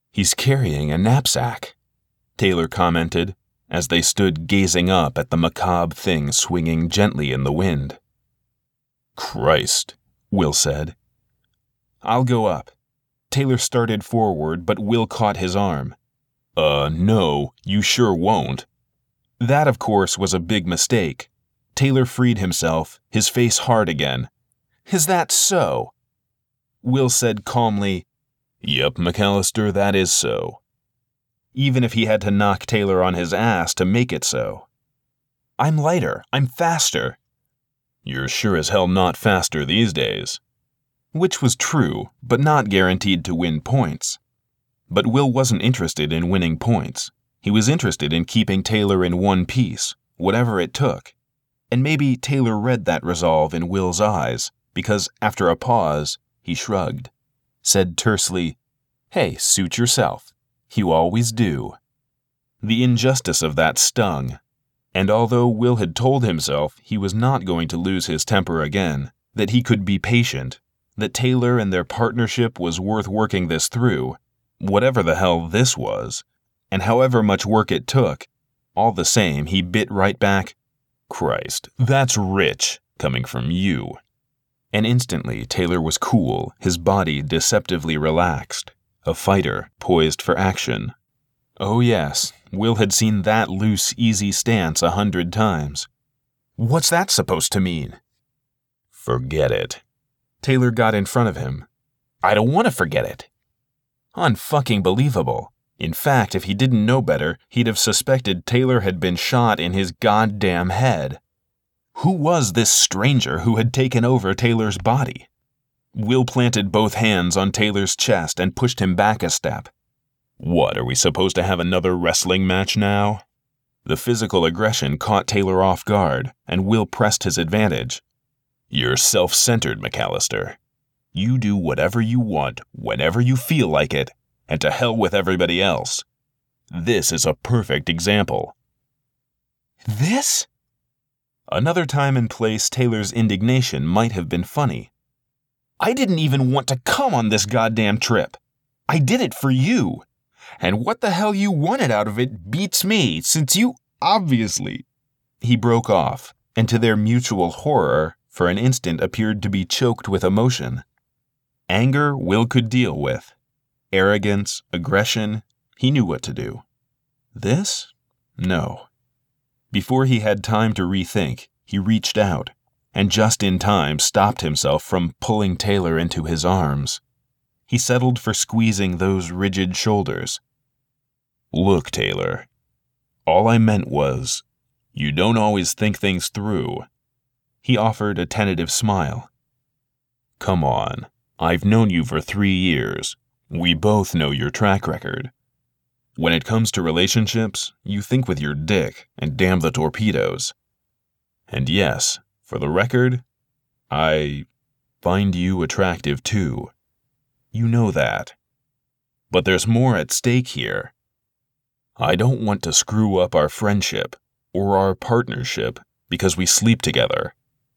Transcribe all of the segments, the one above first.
"He's carrying a knapsack," Taylor commented, as they stood gazing up at the macabre thing swinging gently in the wind. "Christ," Will said. "I'll go up." Taylor started forward, but Will caught his arm. No, you sure won't." That, of course, was a big mistake. Taylor freed himself, his face hard again. "Is that so?" Will said calmly, "Yep, McAllister, that is so." Even if he had to knock Taylor on his ass to make it so. "I'm lighter. I'm faster." "You're sure as hell not faster these days." Which was true, but not guaranteed to win points. But Will wasn't interested in winning points. He was interested in keeping Taylor in one piece, whatever it took. And maybe Taylor read that resolve in Will's eyes, because after a pause, he shrugged, said tersely, "Hey, suit yourself. You always do." The injustice of that stung, and although Will had told himself he was not going to lose his temper again, that he could be patient, that Taylor and their partnership was worth working this through, whatever the hell this was, and however much work it took, all the same he bit right back, "Christ, that's rich, coming from you." And instantly Taylor was cool, his body deceptively relaxed, a fighter poised for action. Oh yes, Will had seen that loose, easy stance 100 times. "What's that supposed to mean?" "Forget it." Taylor got in front of him. "I don't want to forget it." Unfucking believable. In fact, if he didn't know better, he'd have suspected Taylor had been shot in his goddamn head. Who was this stranger who had taken over Taylor's body? Will planted both hands on Taylor's chest and pushed him back a step. "What, are we supposed to have another wrestling match now?" The physical aggression caught Taylor off guard, and Will pressed his advantage. "You're self-centered, McAllister. You do whatever you want, whenever you feel like it, and to hell with everybody else. This is a perfect example." "This?" Another time and place, Taylor's indignation might have been funny. "I didn't even want to come on this goddamn trip. I did it for you. And what the hell you wanted out of it beats me, since you obviously..." He broke off, and to their mutual horror, for an instant appeared to be choked with emotion. Anger Will could deal with. Arrogance, aggression, he knew what to do. This? No. Before he had time to rethink, he reached out, and just in time stopped himself from pulling Taylor into his arms. He settled for squeezing those rigid shoulders. "Look, Taylor, all I meant was, you don't always think things through." He offered a tentative smile. "Come on, I've known you for 3 years. We both know your track record. When it comes to relationships, you think with your dick and damn the torpedoes. And yes, for the record, I find you attractive too. You know that. But there's more at stake here. I don't want to screw up our friendship or our partnership because we sleep together."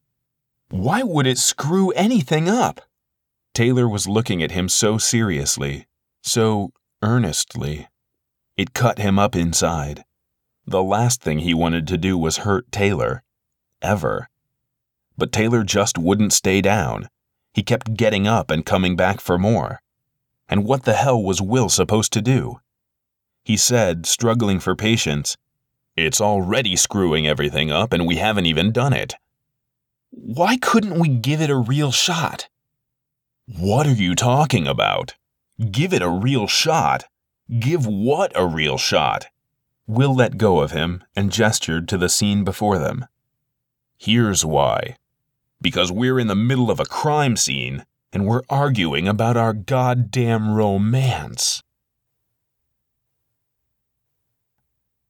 "Why would it screw anything up?" Taylor was looking at him so seriously, so earnestly. It cut him up inside. The last thing he wanted to do was hurt Taylor. Ever. But Taylor just wouldn't stay down. He kept getting up and coming back for more. And what the hell was Will supposed to do? He said, struggling for patience, "It's already screwing everything up and we haven't even done it." "Why couldn't we give it a real shot?" "What are you talking about? Give it a real shot? Give what a real shot?" Will let go of him and gestured to the scene before them. "Here's why. Because we're in the middle of a crime scene and we're arguing about our goddamn romance."